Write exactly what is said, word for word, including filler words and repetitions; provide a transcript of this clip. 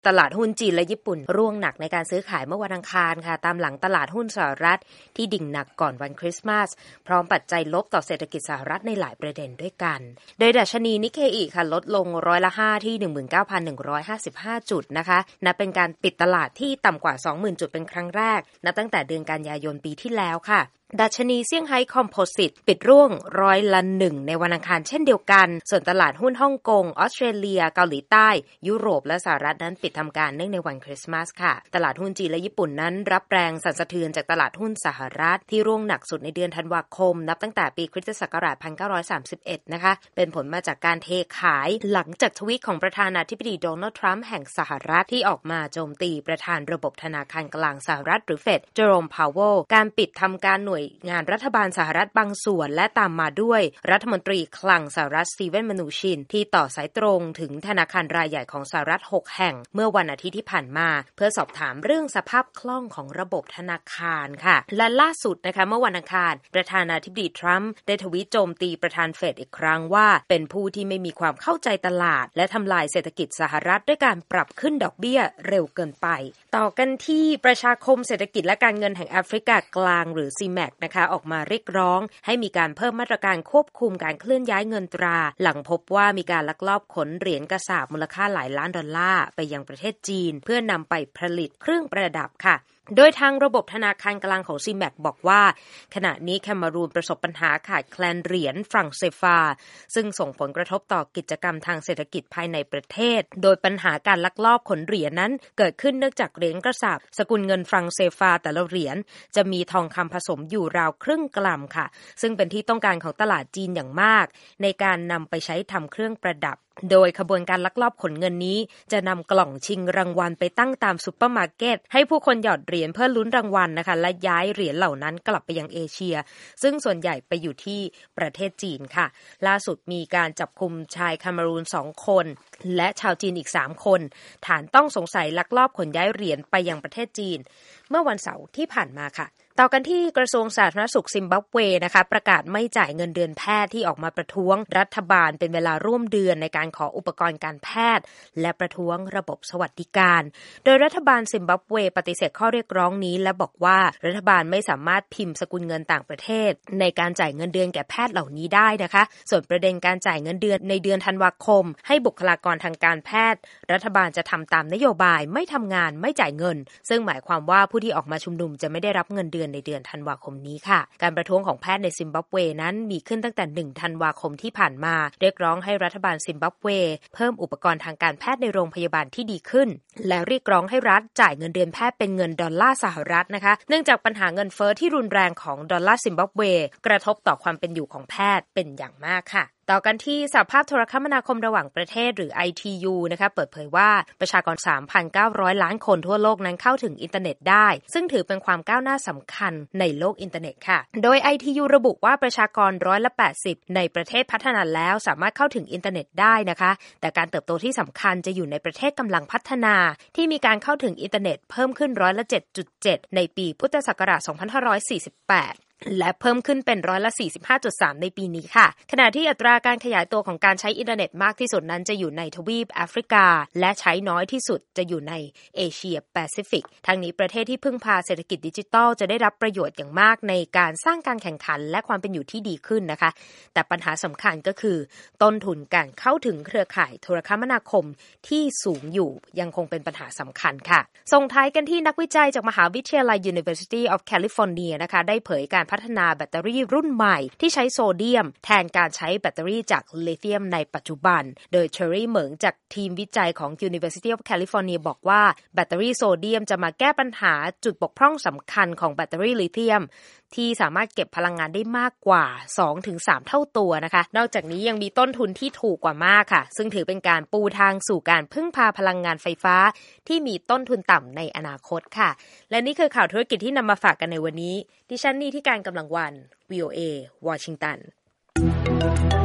ตลาดหุ้นจีนและญี่ปุ่นร่วงหนักในการซื้อขายเมื่อวันอังคารค่ะตามหลังตลาดหุ้นสหรัฐที่ดิ่งหนักก่อนวันคริสต์มาสพร้อมปัจจัยลบต่อเศรษฐกิจสหรัฐในหลายประเด็นด้วยกันโดยดัชนีนิเคอิค่ะลดลงร้อยละห้าที่ หนึ่งหมื่นเก้าพันหนึ่งร้อยห้าสิบห้า จุดนะคะนับเป็นการปิดตลาดที่ต่ำกว่า สองหมื่น จุดเป็นครั้งแรกนับตั้งแต่เดือนกันยายนปีที่แล้วค่ะดัชนีเซี่ยงไฮ้คอมโพสิตปิดร่วงร้อยละหนึ่งในวันอังคารเช่นเดียวกันส่วนตลาดหุ้นฮ่องกงออสเตรเลียเกาหลีใต้ยุโรปและสหรัฐนั้นปิดทำการเนื่องในวันคริสต์มาสค่ะตลาดหุ้นจีนและญี่ปุ่นนั้นรับแรงสั่นสะเทือนจากตลาดหุ้นสหรัฐที่ร่วงหนักสุดในเดือนธันวาคมนับตั้งแต่ปีคริสตศักราชหนึ่งพันเก้าร้อยสามสิบเอ็ดนะคะเป็นผลมาจากการเทขายหลังจากทวีตของประธานาธิบดีโดนัลด์ทรัมป์แห่งสหรัฐที่ออกมาโจมตีประธานระบบธนาคารกลางสหรัฐหรือเฟดเจอโรมพาวเวลการปิดทำการหน่วยงานรัฐบาลสหรัฐบางส่วนและตามมาด้วยรัฐมนตรีคลังสหรัฐสตีเวนมนูชินที่ต่อสายตรงถึงธนาคารรายใหญ่ของสหรัฐหกแห่งเมื่อวันอาทิตย์ที่ผ่านมาเพื่อสอบถามเรื่องสภาพคล่องของระบบธนาคารค่ะและล่าสุดนะคะเมื่อวันอังคารประธานาธิบดีทรัมป์ได้ทวีตโจมตีประธานเฟดอีกครั้งว่าเป็นผู้ที่ไม่มีความเข้าใจตลาดและทำลายเศรษฐกิจสหรัฐด้วยการปรับขึ้นดอกเบี้ยเร็วเกินไปต่อกันที่ประชาคมเศรษฐกิจและการเงินแห่งแอฟริกากลางหรือ ซี แมค นะคะออกมาเรียกร้องให้มีการเพิ่มมาตรการควบคุมการเคลื่อนย้ายเงินตราหลังพบว่ามีการลักลอบขนเหรียญกระสาบมูลค่าหลายล้านดอลลาร์ไปยังประเทศจีนเพื่อนำไปผลิตเครื่องประดับค่ะโดยทางระบบธนาคารกลางของ ซี แมค บอกว่าขณะนี้แคเมรูนประสบปัญหาขาดแคลนเหรียญฟรังเซฟาซึ่งส่งผลกระทบต่อกิจกรรมทางเศรษฐกิจภายในประเทศโดยปัญหาการลักลอบขนเหรียญนั้นเกิดขึ้นเนื่องจากเหรียญกระสาบสกุลเงินฟรังเซฟาแต่ละเหรียญจะมีทองคำผสมอยู่ราวครึ่งกรัมค่ะซึ่งเป็นที่ต้องการของตลาดจีนอย่างมากในการนำไปใช้ทำเครื่องประดับโดยขบวนการลักลอบขนเงินนี้จะนำกล่องชิงรางวัลไปตั้งตามซุปเปอร์มาร์เก็ตให้ผู้คนหยอดเหรียญเพื่อลุ้นรางวัลนะคะและย้ายเหรียญเหล่านั้นกลับไปยังเอเชียซึ่งส่วนใหญ่ไปอยู่ที่ประเทศจีนค่ะล่าสุดมีการจับกุมชายแคเมรูนสองคนและชาวจีนอีกสามคนฐานต้องสงสัยลักลอบขนย้ายเหรียญไปยังประเทศจีนเมื่อวันเสาร์ที่ผ่านมาค่ะต่อกันที่กระทรวงสาธารณสุขซิมบับเวนะคะประกาศไม่จ่ายเงินเดือนแพทย์ที่ออกมาประท้วงรัฐบาลเป็นเวลาร่วมเดือนในการขออุปกรณ์การแพทย์และประท้วงระบบสวัสดิการโดยรัฐบาลซิมบับเวปฏิเสธข้อเรียกร้องนี้และบอกว่ารัฐบาลไม่สามารถพิมพ์สกุลเงินต่างประเทศในการจ่ายเงินเดือนแก่แพทย์เหล่านี้ได้นะคะส่วนประเด็นการจ่ายเงินเดือนในเดือนธันวาคมให้บุคลากรทางการแพทย์รัฐบาลจะทำตามนโยบายไม่ทำงานไม่จ่ายเงินซึ่งหมายความว่าผู้ที่ออกมาชุมนุมจะไม่ได้รับเงินเดือนในเดือนธันวาคมนี้ค่ะการประท้วงของแพทย์ในซิมบับเวนั้นมีขึ้นตั้งแต่หนึ่งธันวาคมที่ผ่านมาเรียกร้องให้รัฐบาลซิมบับเวเพิ่มอุปกรณ์ทางการแพทย์ในโรงพยาบาลที่ดีขึ้นและเรียกร้องให้รัฐจ่ายเงินเดือนแพทย์เป็นเงินดอลลาร์สหรัฐนะคะเนื่องจากปัญหาเงินเฟ้อที่รุนแรงของดอลลาร์ซิมบับเวกระทบต่อความเป็นอยู่ของแพทย์เป็นอย่างมากค่ะต่อกันที่สหภาพโทรคมนาคมระหว่างประเทศหรือ ไอ ที ยู นะคะเปิดเผยว่าประชากร สามพันเก้าร้อย ล้านคนทั่วโลกนั้นเข้าถึงอินเทอร์เน็ตได้ซึ่งถือเป็นความก้าวหน้าสำคัญในโลกอินเทอร์เน็ตค่ะโดย ไอ ที ยู ระบุว่าประชากรร้อยละแปดสิบในประเทศพัฒนาแล้วสามารถเข้าถึงอินเทอร์เน็ตได้นะคะแต่การเติบโตที่สำคัญจะอยู่ในประเทศกำลังพัฒนาที่มีการเข้าถึงอินเทอร์เน็ตเพิ่มขึ้นร้อยละ เจ็ดจุดเจ็ด ในปีพุทธศักราช สองพันห้าร้อยสี่สิบแปดและเพิ่มขึ้นเป็นร้อยละ สี่สิบห้าจุดสาม ในปีนี้ค่ะขณะที่อัตราการขยายตัวของการใช้อินเทอร์เน็ตมากที่สุดนั้นจะอยู่ในทวีปแอฟริกาและใช้น้อยที่สุดจะอยู่ในเอเชียแปซิฟิกทั้งนี้ประเทศที่พึ่งพาเศรษฐกิจดิจิทัลจะได้รับประโยชน์อย่างมากในการสร้างการแข่งขันและความเป็นอยู่ที่ดีขึ้นนะคะแต่ปัญหาสำคัญก็คือต้นทุนการเข้าถึงเครือข่ายโทรคมนาคมที่สูงอยู่ยังคงเป็นปัญหาสำคัญค่ะส่งท้ายกันที่นักวิจัยจากมหาวิทยาลัย University of California นะคะได้เผยการพัฒนาแบตเตอรี่รุ่นใหม่ที่ใช้โซเดียมแทนการใช้แบตเตอรี่จากลิเธียมในปัจจุบันโดยเชอรี่เหมิงจากทีมวิจัยของ University of California บอกว่าแบตเตอรี่โซเดียมจะมาแก้ปัญหาจุดบกพร่องสำคัญของแบตเตอรี่ลิเธียมที่สามารถเก็บพลังงานได้มากกว่า สองถึงสาม เท่าตัวนะคะนอกจากนี้ยังมีต้นทุนที่ถูกกว่ามากค่ะซึ่งถือเป็นการปูทางสู่การพึ่งพาพลังงานไฟฟ้าที่มีต้นทุนต่ำในอนาคตค่ะและนี่คือข่าวธุรกิจที่นำมาฝากกันในวันนี้ดิฉันนี่ที่การกำลังวัน วี โอ เอ วอชิงตัน